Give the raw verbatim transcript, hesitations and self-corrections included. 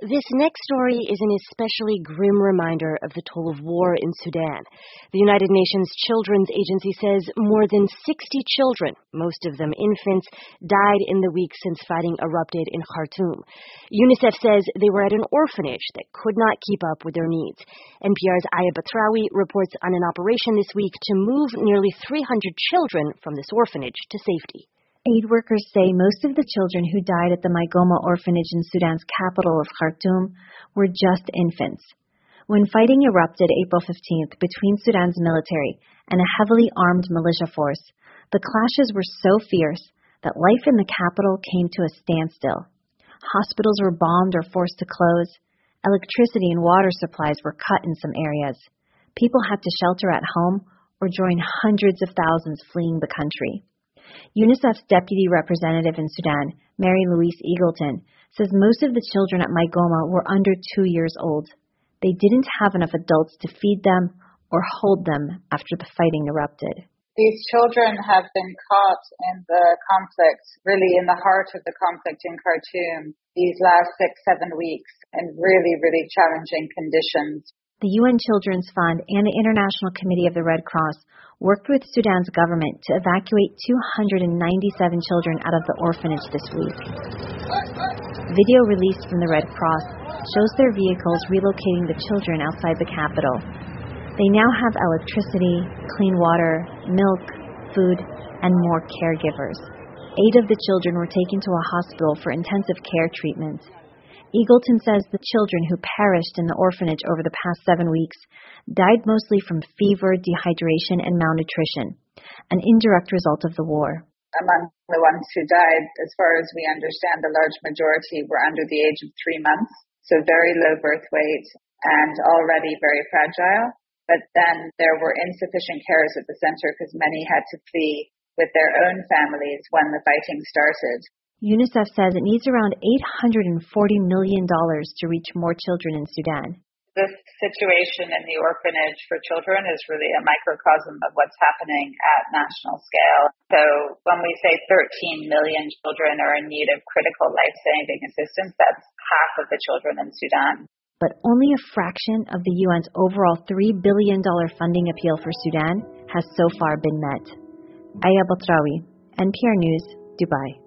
This next story is an especially grim reminder of the toll of war in Sudan. The United Nations Children's Agency says more than sixty children, most of them infants, died in the week since fighting erupted in Khartoum. UNICEF says they were at an orphanage that could not keep up with their needs. N P R's Aya Batrawi reports on an operation this week to move nearly three hundred children from this orphanage to safety. Aid workers say most of the children who died at the Maigoma orphanage in Sudan's capital of Khartoum were just infants. When fighting erupted April fifteenth between Sudan's military and a heavily armed militia force, the clashes were so fierce that life in the capital came to a standstill. Hospitals were bombed or forced to close. Electricity and water supplies were cut in some areas. People had to shelter at home or join hundreds of thousands fleeing the country. UNICEF's deputy representative in Sudan, Mary Louise Eagleton, says most of the children at Maigoma were under two years old. They didn't have enough adults to feed them or hold them after the fighting erupted. These children have been caught in the conflict, really in the heart of the conflict in Khartoum, these last six, seven weeks, in really, really challenging conditions. The U N Children's Fund and the International Committee of the Red Cross worked with Sudan's government to evacuate two hundred ninety-seven children out of the orphanage this week. Video released from the Red Cross shows their vehicles relocating the children outside the capital. They now have electricity, clean water, milk, food, and more caregivers. Eight of the children were taken to a hospital for intensive care treatment. Eagleton says the children who perished in the orphanage over the past seven weeks died mostly from fever, dehydration, and malnutrition, an indirect result of the war. Among the ones who died, as far as we understand, the large majority were under the age of three months, so very low birth weight and already very fragile. But then there were insufficient carers at the center because many had to flee with their own families when the fighting started. UNICEF says it needs around eight hundred forty million dollars to reach more children in Sudan. This situation in the orphanage for children is really a microcosm of what's happening at national scale. So when we say thirteen million children are in need of critical life-saving assistance, that's half of the children in Sudan. But only a fraction of the U N's overall three billion dollars funding appeal for Sudan has so far been met. Aya Batrawi, N P R News, Dubai.